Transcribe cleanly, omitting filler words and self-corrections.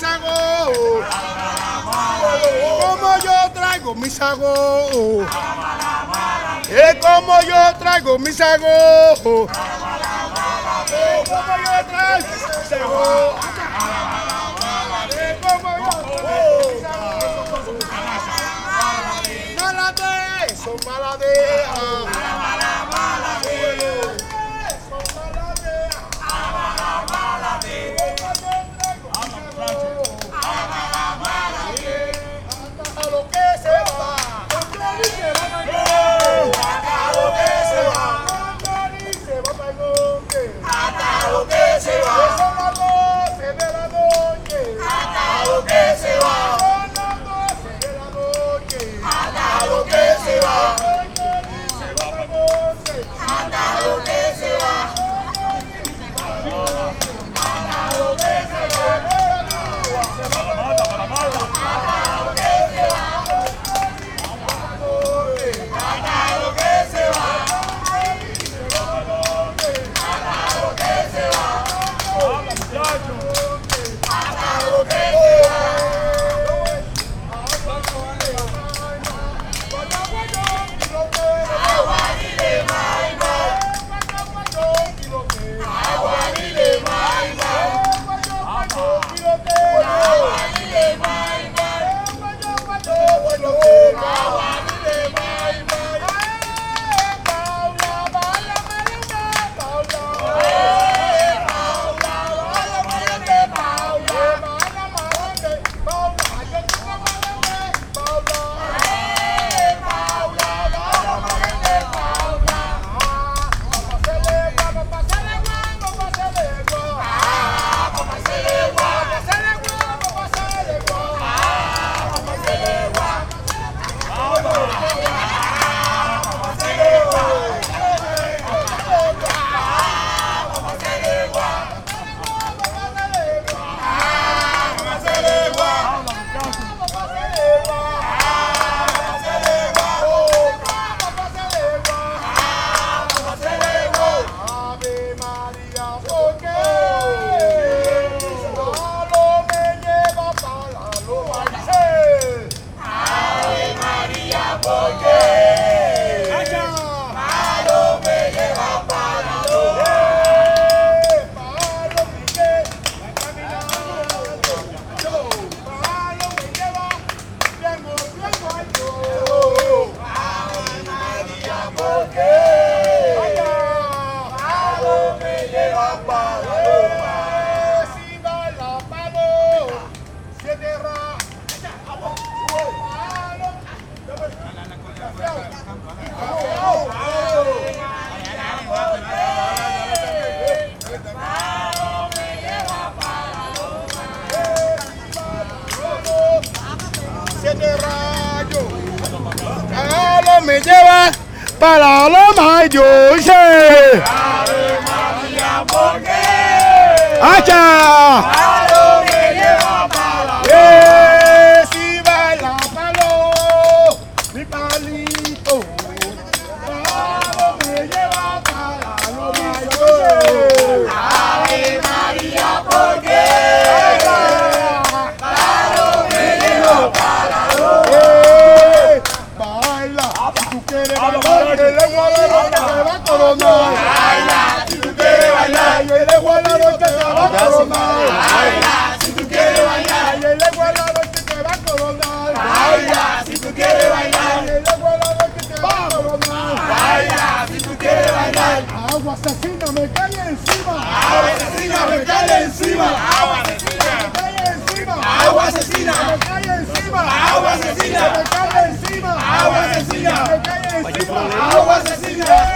sago. Como yo traigo mi sago. Como yo traigo mi sago. Como yo traigo mi sago. Malade, son malade. Me lleva para Loma yo sé. Ave María, ¿por qué? ¡Hacha! Palo me lleva para Si baila palo, mi palito. Palo me lleva para Loma yo sé. Ave María, ¿por qué? Palo me lleva para bailar, que le guarda te va a coronar. Baila, si tú quieres bailar. Que le guarda que te va a coronar. Baila, si tú quieres bailar. Que le guarda que te va a coronar. Baila, si tú quieres bailar. Que le guarda que te va a coronar. Baila, si tú quieres bailar. Agua asesina me cae encima. Agua asesina me cae encima. Agua asesina Me cae encima. Agua asesina. Me cae encima. Agua asesina. Me cae encima. Agua asesina. Me cae encima. Agua asesina.